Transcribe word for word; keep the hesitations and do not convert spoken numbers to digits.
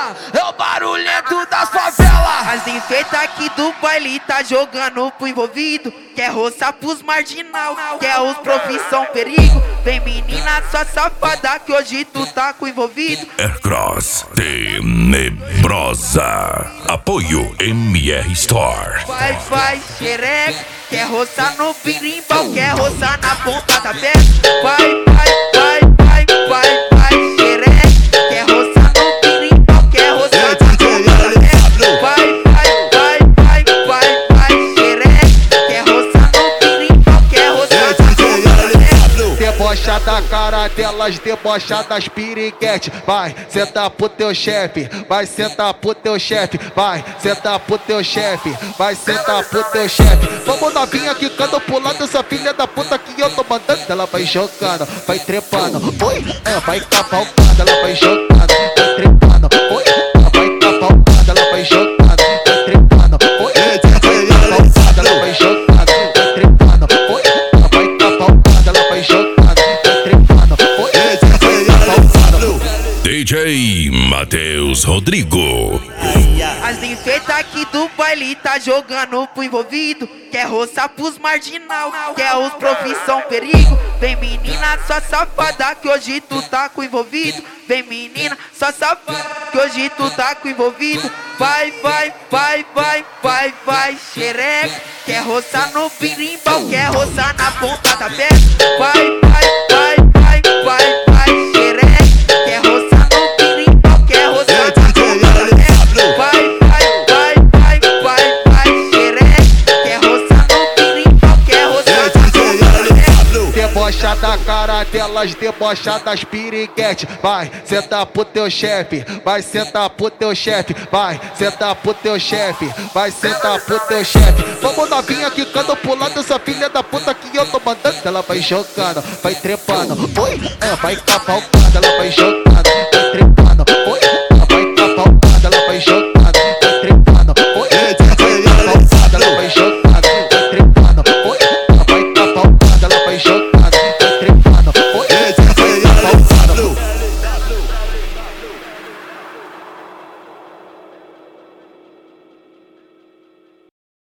é o barulhento das favelas. As enfeitas aqui do baile tá jogando pro envolvido. Quer roçar pros marginal, quer os profissão perigo. Vem menina, só safada que hoje tu tá com envolvido. Aircross Tenebrosa. Apoio M R Store. Vai, vai, xereca. Quer roçar no birimbau, quer roçar na ponta da peça. Vai, vai, vai, vai, vai, vai, xereca. Quer roçar no birimbau, quer roçar na ponta da peça. Vai, vai, vai, vai, vai, vai, xereca. Quer roçar no birimbau, quer roçar na ponta da peça. Debocha da cara delas, debocha das piriguete. Vai, senta pro teu chefe, vai sentar pro teu chefe. Vai, senta pro teu chefe, vai sentar pro teu chefe. Vamos novinha quicando, pulando, essa filha da puta que eu tô mandando. Ela vai jogando, vai trepando, oi, ela vai cavalgando. Ela vai jogando, vai trepando, oi, ela vai cavalgando. Ela vai jogando, vai trepando, oi, ela vai cavalgando. Ela vai jogando, vai trepando, oi, ela vai cavalgando. Ela vai jogando, vai trepando, oi, ela vai cavalgando. D J Matheus Rodrigo. As enfeitas aqui do baile tá jogando pro envolvido. Quer roçar pros marginal, quer os profissão perigo. Vem menina, só safada que hoje tu tá com envolvido. Vem menina, só safada que hoje tu tá com envolvido. Vai, vai, vai, vai, vai, vai, xereca. Quer roçar no birimbau, quer roçar na ponta da peça. Vai, vai, vai, vai, vai, vai, xereca. Quer roçar no birimbau, quer roçar na ponta da peça. Vai, vai, vai, vai, vai, vai, xereca. Quer roçar no birimbau, quer roçar na ponta da peça. Debocha da cara delas, debocha das piriguete. Vai, senta pro teu chefe, vai sentar pro teu chefe. Vai, sentar pro teu chefe, vai sentar pro teu chefe. Vamos novinha quicando, pulando, essa filha da puta que eu tô mandando. Ela vai jogando, vai trepando, oi, ela vai cavalgando. Ela vai jogando, vai trepando, oi.